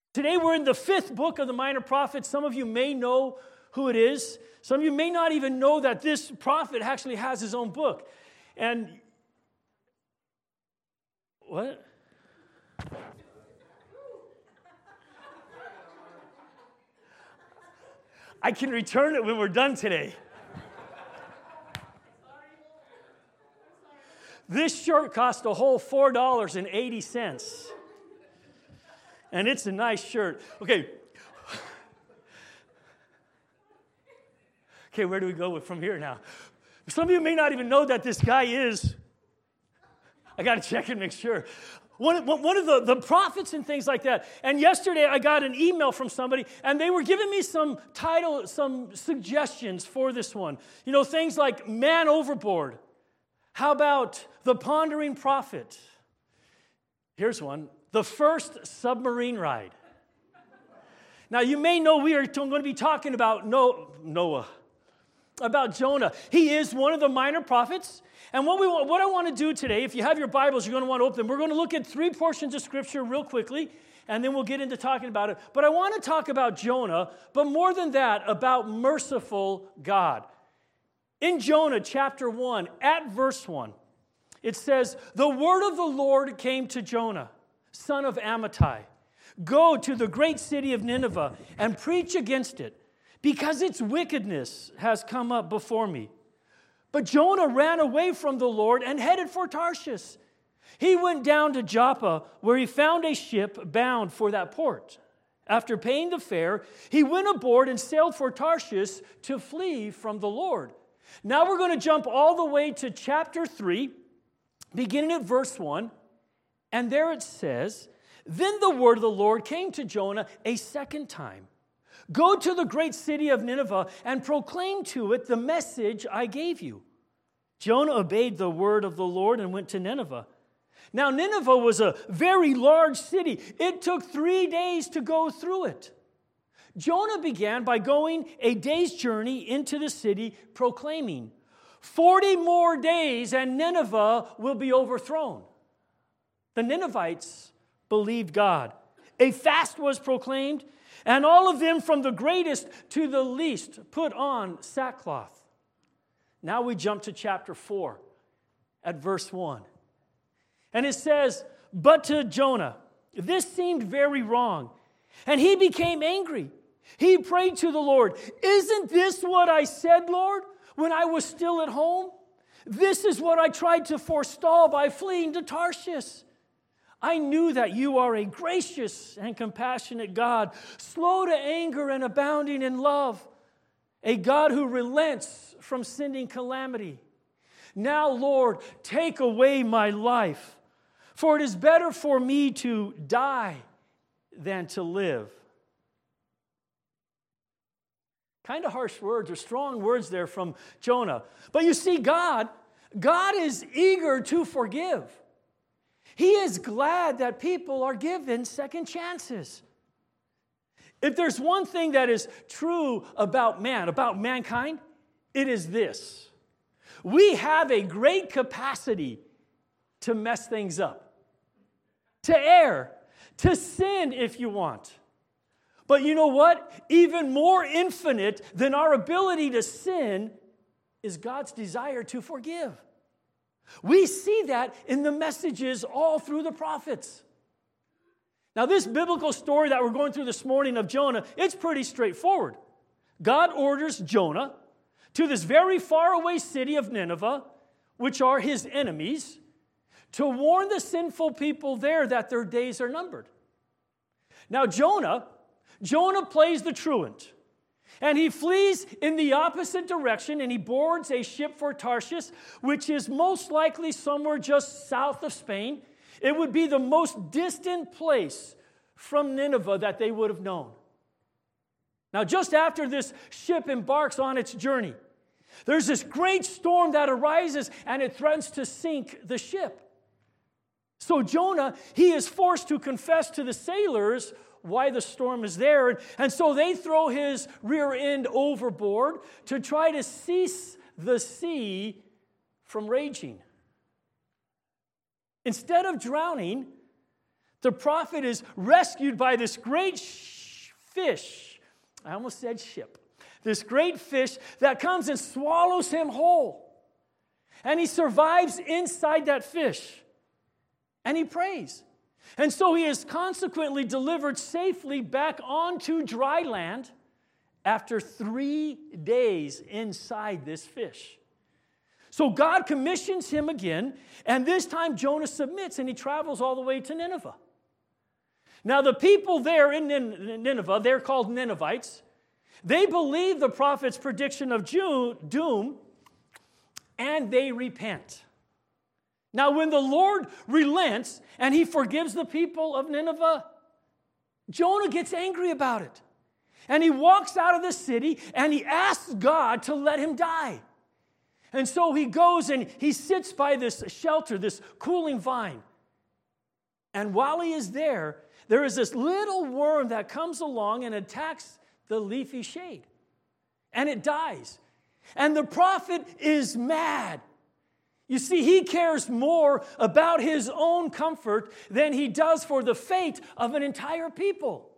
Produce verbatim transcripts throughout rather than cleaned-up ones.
Today we're in the fifth book of the Minor Prophets. Some of you may know who it is. Some of you may not even know that this prophet actually has his own book. And what? I can return it when we're done today. This shirt cost a whole four dollars and eighty cents. And it's a nice shirt. Okay. Okay, where do we go from here now? Some of you may not even know that this guy is. I got to check and make sure. One, one of the, the prophets and things like that. And yesterday I got an email from somebody, and they were giving me some title, some suggestions for this one. You know, things like Man Overboard. How about The Pondering Prophet? Here's one. The First Submarine Ride. Now, you may know we are going to be talking about Noah, about Jonah. He is one of the minor prophets. And what we want, what I want to do today, if you have your Bibles, you're going to want to open them. We're going to look at three portions of Scripture real quickly, and then we'll get into talking about it. But I want to talk about Jonah, but more than that, about merciful God. In Jonah chapter one, at verse one, it says, "The word of the Lord came to Jonah, son of Amittai. Go to the great city of Nineveh and preach against it, because its wickedness has come up before me." But Jonah ran away from the Lord and headed for Tarshish. He went down to Joppa, where he found a ship bound for that port. After paying the fare, he went aboard and sailed for Tarshish to flee from the Lord. Now we're going to jump all the way to chapter three, beginning at verse one. And there it says, "Then the word of the Lord came to Jonah a second time. Go to the great city of Nineveh and proclaim to it the message I gave you." Jonah obeyed the word of the Lord and went to Nineveh. Now Nineveh was a very large city. It took three days to go through it. Jonah began by going a day's journey into the city, proclaiming, forty more days and Nineveh will be overthrown." The Ninevites believed God. A fast was proclaimed, and all of them, from the greatest to the least, put on sackcloth. Now we jump to chapter four at verse one. And it says, "But to Jonah, this seemed very wrong, and he became angry. He prayed to the Lord, 'Isn't this what I said, Lord, when I was still at home? This is what I tried to forestall by fleeing to Tarshish. I knew that you are a gracious and compassionate God, slow to anger and abounding in love, a God who relents from sending calamity. Now, Lord, take away my life, for it is better for me to die than to live.'" Kind of harsh words or strong words there from Jonah. But you see, God, God is eager to forgive. He is glad that people are given second chances. If there's one thing that is true about man, about mankind, it is this. We have a great capacity to mess things up, to err, to sin if you want. But you know what? Even more infinite than our ability to sin is God's desire to forgive. We see that in the messages all through the prophets. Now, this biblical story that we're going through this morning of Jonah, it's pretty straightforward. God orders Jonah to this very faraway city of Nineveh, which are his enemies, to warn the sinful people there that their days are numbered. Now, Jonah, Jonah plays the truant. And he flees in the opposite direction, and he boards a ship for Tarshish, which is most likely somewhere just south of Spain. It would be the most distant place from Nineveh that they would have known. Now, just after this ship embarks on its journey, there's this great storm that arises, and it threatens to sink the ship. So Jonah, he is forced to confess to the sailors why the storm is there. And, and so they throw his rear end overboard to try to cease the sea from raging. Instead of drowning, The prophet is rescued by this great sh- fish. I almost said ship. This great fish that comes and swallows him whole. And he survives inside that fish. And he prays. And so he is consequently delivered safely back onto dry land after three days inside this fish. So God commissions him again, and this time Jonah submits and he travels all the way to Nineveh. Now the people there in Nineveh, they're called Ninevites, they believe the prophet's prediction of doom, and they repent. Now when the Lord relents and he forgives the people of Nineveh, Jonah gets angry about it. And he walks out of the city and he asks God to let him die. And so he goes and he sits by this shelter, this cooling vine. And while he is there, there is this little worm that comes along and attacks the leafy shade. And it dies. And the prophet is mad. You see, he cares more about his own comfort than he does for the fate of an entire people.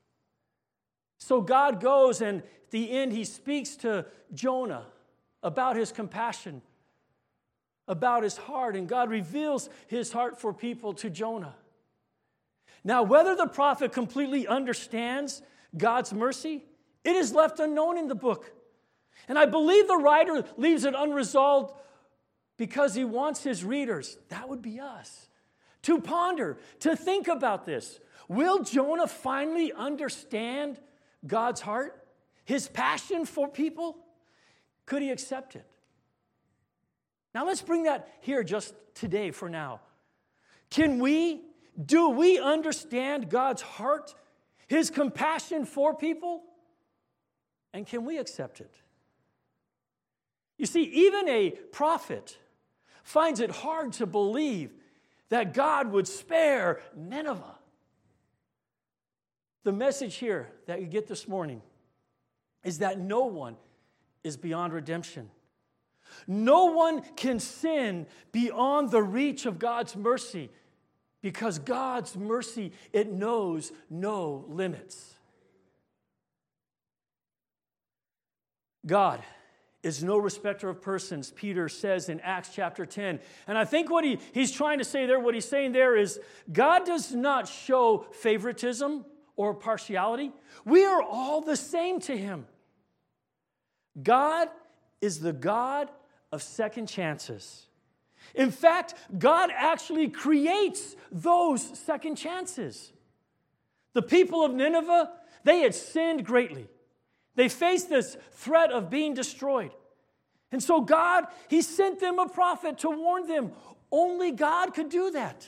So God goes, and at the end he speaks to Jonah about his compassion, about his heart, and God reveals his heart for people to Jonah. Now, whether the prophet completely understands God's mercy, it is left unknown in the book. And I believe the writer leaves it unresolved because he wants his readers, that would be us, to ponder, to think about this. Will Jonah finally understand God's heart, his passion for people? Could he accept it? Now let's bring that here just today for now. Can we, do we understand God's heart, his compassion for people? And can we accept it? You see, even a prophet finds it hard to believe that God would spare Nineveh. The message here that you get this morning is that no one is beyond redemption. No one can sin beyond the reach of God's mercy because God's mercy, it knows no limits. God is no respecter of persons, Peter says in Acts chapter ten. And I think what he, he's trying to say there, what he's saying there is God does not show favoritism or partiality. We are all the same to him. God is the God of second chances. In fact, God actually creates those second chances. The people of Nineveh, they had sinned greatly. They faced this threat of being destroyed. And so God, he sent them a prophet to warn them. Only God could do that.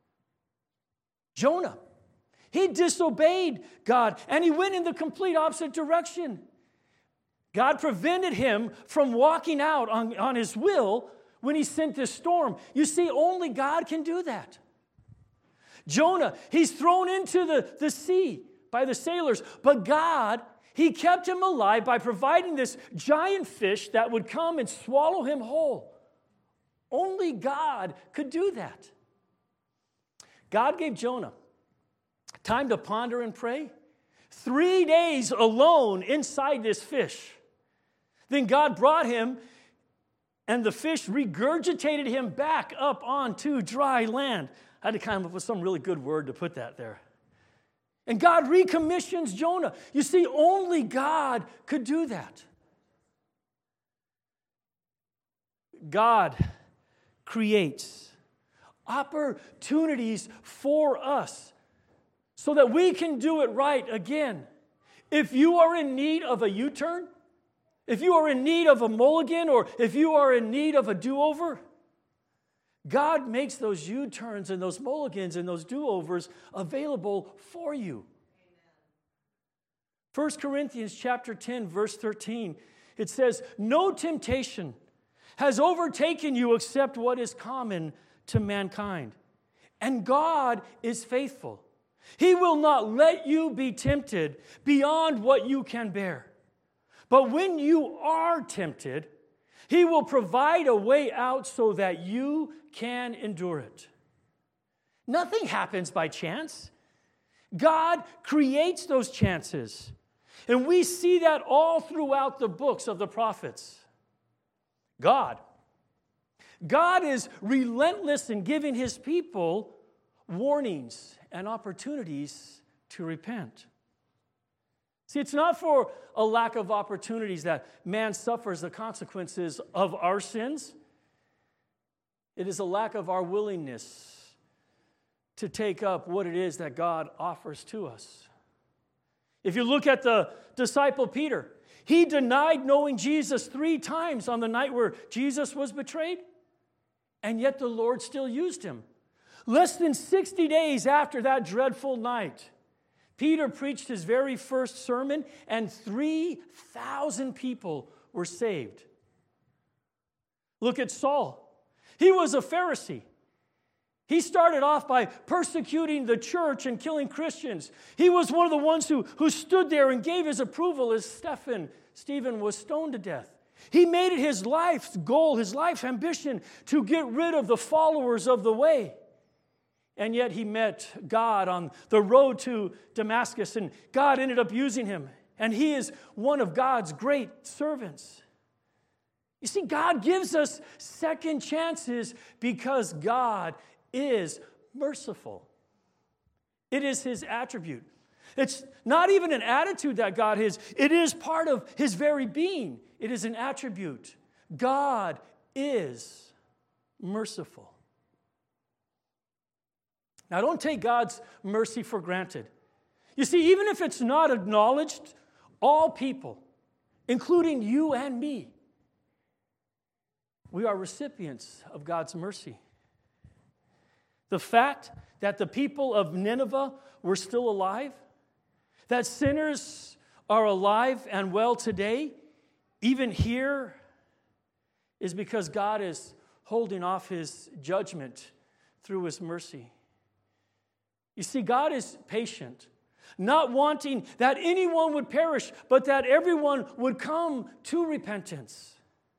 Jonah, he disobeyed God, and he went in the complete opposite direction. God prevented him from walking out on, on his will when he sent this storm. You see, only God can do that. Jonah, he's thrown into the, the sea by the sailors, but God, he kept him alive by providing this giant fish that would come and swallow him whole. Only God could do that. God gave Jonah time to ponder and pray. Three days alone inside this fish. Then God brought him, and the fish regurgitated him back up onto dry land. I had to come up with some really good word to put that there. And God recommissions Jonah. You see, only God could do that. God creates opportunities for us so that we can do it right again. If you are in need of a U-turn, if you are in need of a mulligan, or if you are in need of a do-over, God makes those U-turns and those mulligans and those do-overs available for you. First Corinthians chapter ten, verse thirteen, it says, "No temptation has overtaken you except what is common to mankind. And God is faithful. He will not let you be tempted beyond what you can bear. But when you are tempted, He will provide a way out so that you can endure it." Nothing happens by chance. God creates those chances. And we see that all throughout the books of the prophets. God. God is relentless in giving his people warnings and opportunities to repent. See, it's not for a lack of opportunities that man suffers the consequences of our sins. It is a lack of our willingness to take up what it is that God offers to us. If you look at the disciple Peter, he denied knowing Jesus three times on the night where Jesus was betrayed, and yet the Lord still used him. Less than sixty days after that dreadful night, Peter preached his very first sermon, and three thousand people were saved. Look at Saul. He was a Pharisee. He started off by persecuting the church and killing Christians. He was one of the ones who, who stood there and gave his approval as Stephen, Stephen was stoned to death. He made it his life's goal, his life's ambition to get rid of the followers of the way. And yet he met God on the road to Damascus, and God ended up using him. And he is one of God's great servants. You see, God gives us second chances because God is merciful. It is his attribute. It's not even an attitude that God is. It is part of his very being. It is an attribute. God is merciful. Now, don't take God's mercy for granted. You see, even if it's not acknowledged, all people, including you and me, we are recipients of God's mercy. The fact that the people of Nineveh were still alive, that sinners are alive and well today, even here, is because God is holding off his judgment through his mercy. You see, God is patient, not wanting that anyone would perish, but that everyone would come to repentance.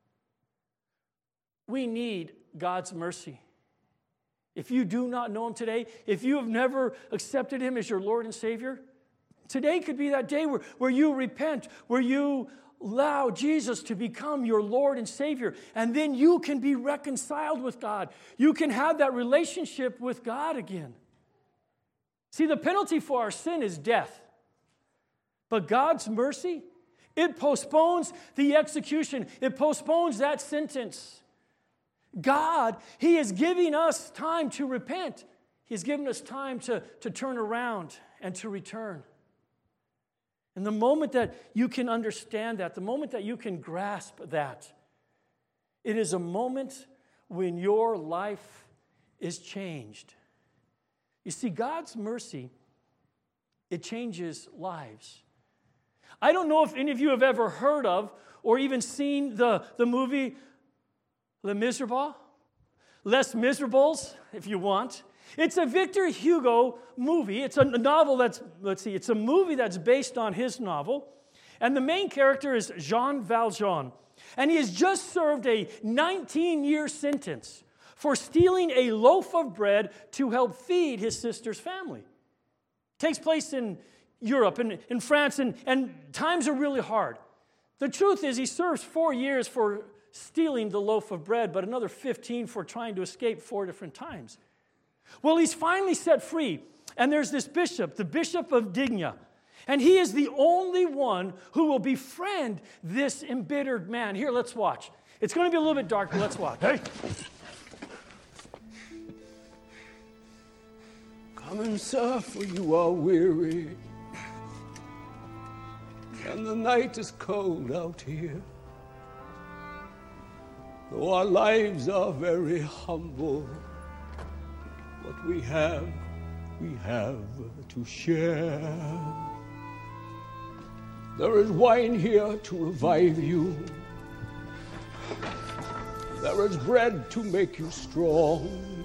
We need God's mercy. If you do not know him today, if you have never accepted him as your Lord and Savior, today could be that day where, where you repent, where you allow Jesus to become your Lord and Savior, and then you can be reconciled with God. You can have that relationship with God again. See, the penalty for our sin is death. But God's mercy, it postpones the execution. It postpones that sentence. God, he is giving us time to repent. He's given us time to, to turn around and to return. And the moment that you can understand that, the moment that you can grasp that, it is a moment when your life is changed. You see, God's mercy, it changes lives. I don't know if any of you have ever heard of or even seen the, the movie Les Miserables, Les Miserables, if you want. It's a Victor Hugo movie. It's a novel that's, let's see, it's a movie that's based on his novel. And the main character is Jean Valjean. And he has just served a nineteen-year sentence for stealing a loaf of bread to help feed his sister's family. It takes place in Europe and in France, and, and times are really hard. The truth is he serves four years for stealing the loaf of bread, but another fifteen for trying to escape four different times. Well, he's finally set free, and there's this bishop, the Bishop of Digne, and he is the only one who will befriend this embittered man. Here, let's watch. It's going to be a little bit dark, but let's watch. Hey. Come and suffer, you are weary, and the night is cold out here. Though our lives are very humble, what we have, we have to share. There is wine here to revive you. There is bread to make you strong.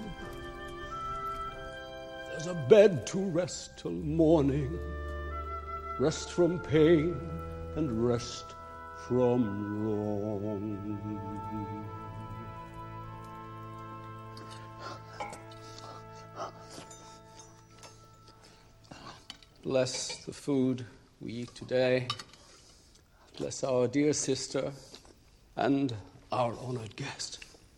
There's a bed to rest till morning. Rest from pain and rest from wrong. Bless the food we eat today. Bless our dear sister and our honored guest.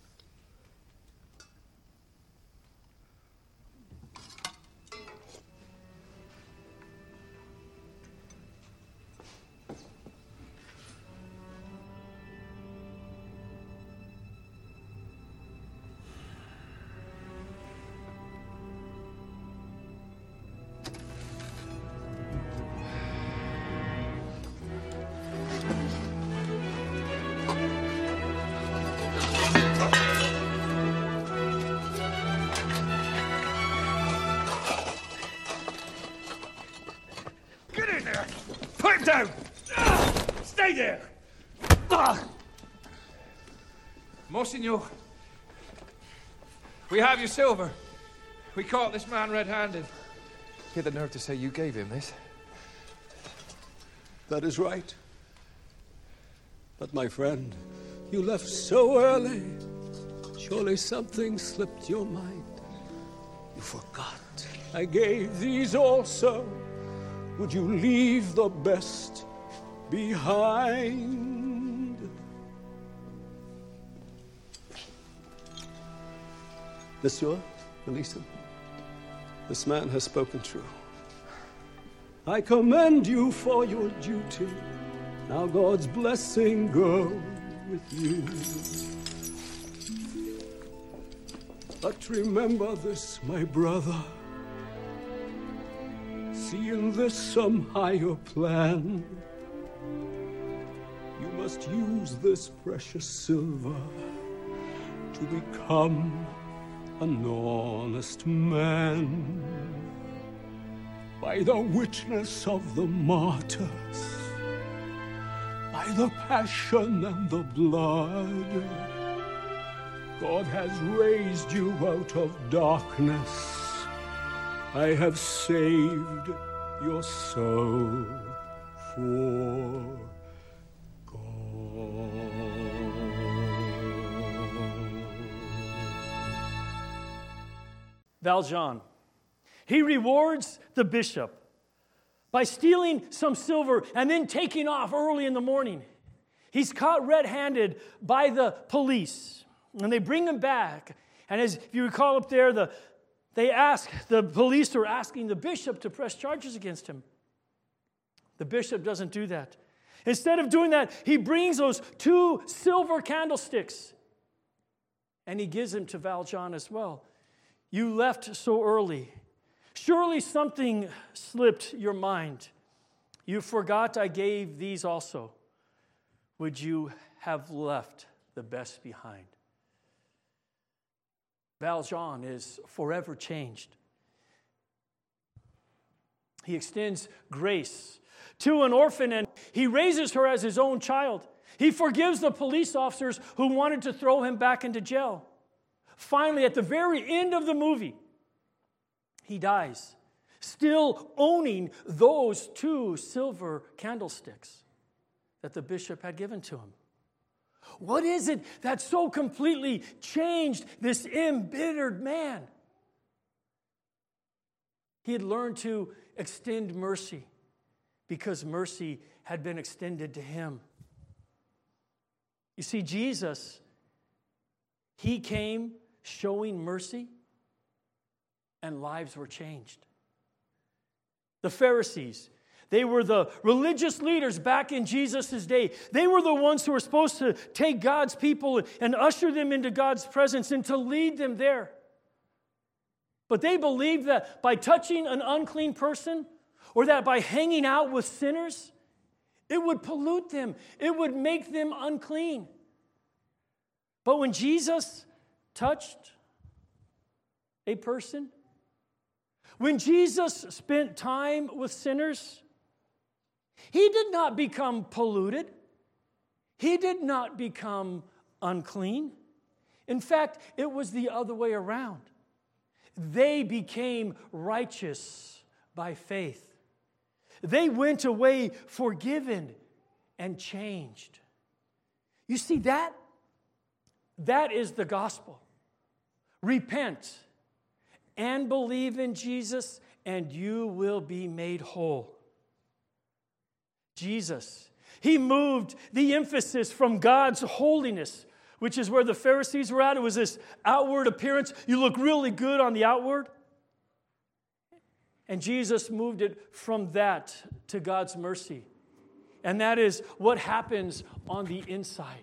Down! Stay there! Monsignor, we have your silver. We caught this man red-handed. You had the nerve to say you gave him this? That is right. But my friend, you left so early. Surely something slipped your mind. You forgot. I gave these also. Would you leave the best behind? Monsieur, release him. This man has spoken true. I commend you for your duty. Now God's blessing go with you. But remember this, my brother. See in this some higher plan. You must use this precious silver to become an honest man. By the witness of the martyrs, by the passion and the blood, God has raised you out of darkness. I have saved your soul for God. Valjean. He rewards the bishop by stealing some silver and then taking off early in the morning. He's caught red-handed by the police, and they bring him back. And as if you recall up there, the They ask, the police are asking the bishop to press charges against him. The bishop doesn't do that. Instead of doing that, he brings those two silver candlesticks and he gives them to Valjean as well. You left so early. Surely something slipped your mind. You forgot I gave these also. Would you have left the best behind? Valjean is forever changed. He extends grace to an orphan and he raises her as his own child. He forgives the police officers who wanted to throw him back into jail. Finally, at the very end of the movie, he dies, still owning those two silver candlesticks that the bishop had given to him. What is it that so completely changed this embittered man? He had learned to extend mercy because mercy had been extended to him. You see, Jesus, he came showing mercy and lives were changed. The Pharisees, they were the religious leaders back in Jesus' day. They were the ones who were supposed to take God's people and usher them into God's presence and to lead them there. But they believed that by touching an unclean person or that by hanging out with sinners, it would pollute them. It would make them unclean. But when Jesus touched a person, when Jesus spent time with sinners, he did not become polluted. He did not become unclean. In fact, it was the other way around. They became righteous by faith. They went away forgiven and changed. You see that? That is the gospel. Repent and believe in Jesus, and you will be made whole. Jesus, he moved the emphasis from God's holiness, which is where the Pharisees were at. It was this outward appearance. You look really good on the outward. And Jesus moved it from that to God's mercy. And that is what happens on the inside.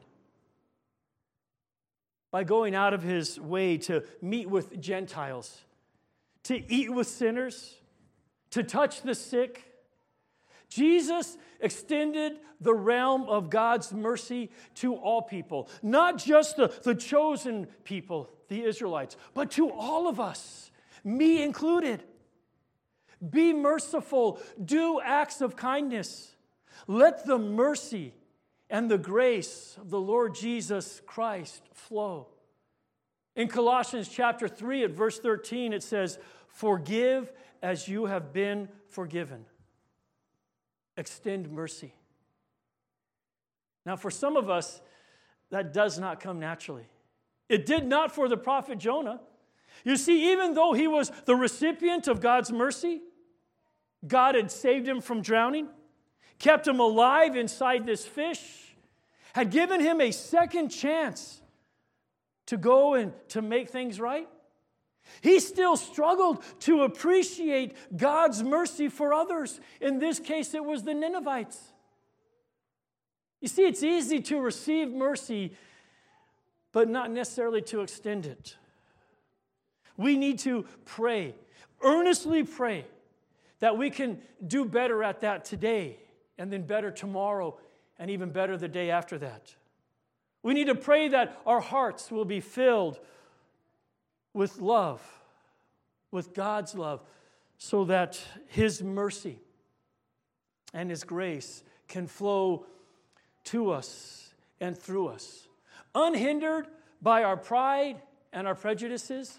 By going out of his way to meet with Gentiles, to eat with sinners, to touch the sick, Jesus extended the realm of God's mercy to all people, not just the, the chosen people, the Israelites, but to all of us, me included. Be merciful, do acts of kindness. Let the mercy and the grace of the Lord Jesus Christ flow. In Colossians chapter three at verse thirteen, it says, "Forgive as you have been forgiven." Extend mercy. Now, for some of us, that does not come naturally. It did not for the prophet Jonah. You see, even though he was the recipient of God's mercy, God had saved him from drowning, kept him alive inside this fish, had given him a second chance to go and to make things right. He still struggled to appreciate God's mercy for others. In this case, it was the Ninevites. You see, it's easy to receive mercy, but not necessarily to extend it. We need to pray, earnestly pray, that we can do better at that today, and then better tomorrow, and even better the day after that. We need to pray that our hearts will be filled with love, with God's love, so that His mercy and His grace can flow to us and through us, unhindered by our pride and our prejudices.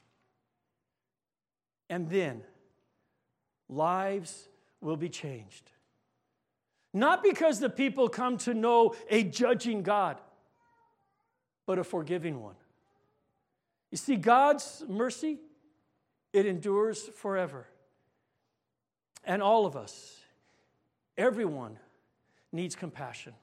And then lives will be changed. Not because the people come to know a judging God, but a forgiving one. You see, God's mercy, it endures forever. And all of us, everyone, needs compassion.